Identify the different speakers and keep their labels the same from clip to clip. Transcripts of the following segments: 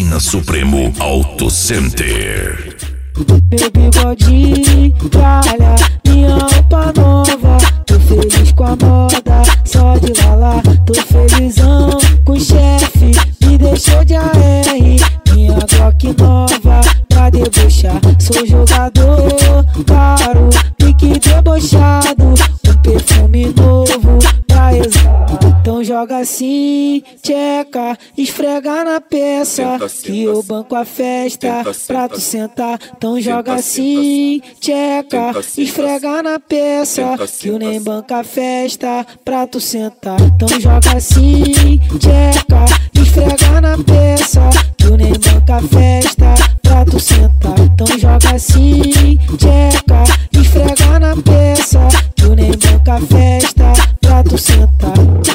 Speaker 1: Oficina Supremo Auto Center.
Speaker 2: Meu bigodinho, tralha, minha roupa nova. Tô feliz com a moda, só de lá. Tô felizão com o chefe, me deixou de AR. Minha Glock nova, pra debochar. Sou jogador, caro, pique debochado. Um perfume novo pra exalar. Então joga assim, tcheca, esfrega na peça, que eu banco a festa pra tu sentar. Então joga assim, tcheca, esfrega na peça, que eu nem banca a festa pra tu sentar. Então joga assim, tcheca, esfrega na peça, que eu nem banca a festa pra tu sentar. Então joga assim, tcheca, esfrega na peça, que eu nem banca a festa pra tu sentar.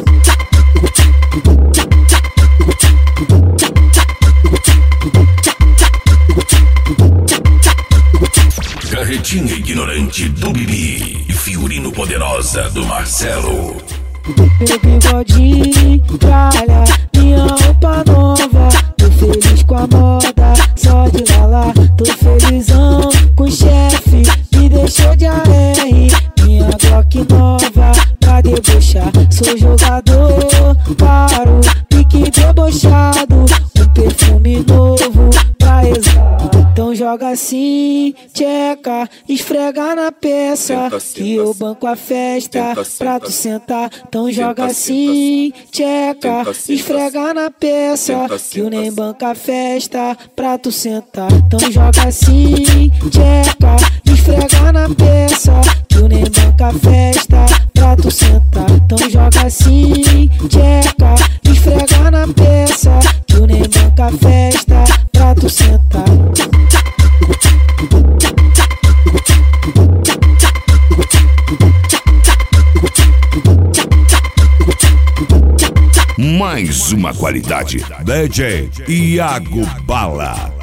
Speaker 1: Carretinha ignorante do Bibi e figurino poderosa do Marcelo.
Speaker 2: Meu bigodinho, tralha, minha roupa nova. Tô feliz com a moda, só de lá. Tô felizão com o chefe, me deixou de AR. Minha Glock nova, pra debochar. Sou jogador, caro, pique debochado. Um perfume novo pra exalar. Então joga assim, tcheca, esfrega na peça, que eu banco a festa pra tu sentar. Então joga assim, tcheca, esfrega na peça, que eu nem banco a festa pra tu sentar. Então joga assim, tcheca, esfrega na peça, que eu nem banco a festa pra tu sentar. Então joga assim, tcheca, esfrega na peça, que eu nem banco a festa pra tu sentar.
Speaker 1: Mais uma qualidade. DJ Iago Bala.